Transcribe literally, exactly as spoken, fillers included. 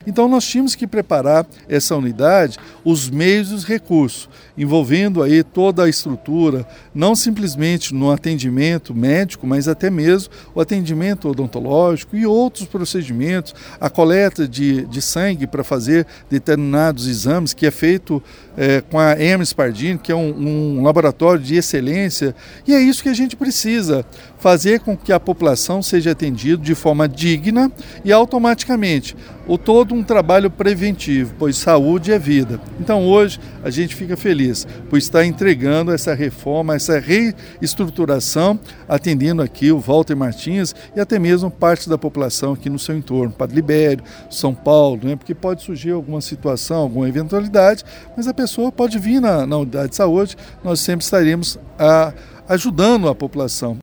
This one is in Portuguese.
Então nós tínhamos que preparar essa unidade, os meios e os recursos, envolvendo aí toda a estrutura, não simplesmente no atendimento médico, mas até mesmo o atendimento odontológico e outros procedimentos, a coleta de, de sangue para fazer determinados exames, que é feito é, com a Hermes Pardini, que é um, um laboratório de excelência, e é isso que a gente precisa, fazer com que a população seja atendida de forma digna e automaticamente o todo um trabalho preventivo, pois saúde é vida. Então hoje a gente fica feliz por estar entregando essa reforma, essa reestruturação, atendendo aqui o Walter Martins e até mesmo parte da população aqui no seu entorno, Padre Libério, São Paulo, né? Porque pode surgir alguma situação, alguma eventualidade, mas a pessoa pode vir na, na unidade de saúde, nós sempre estaremos a, ajudando a população.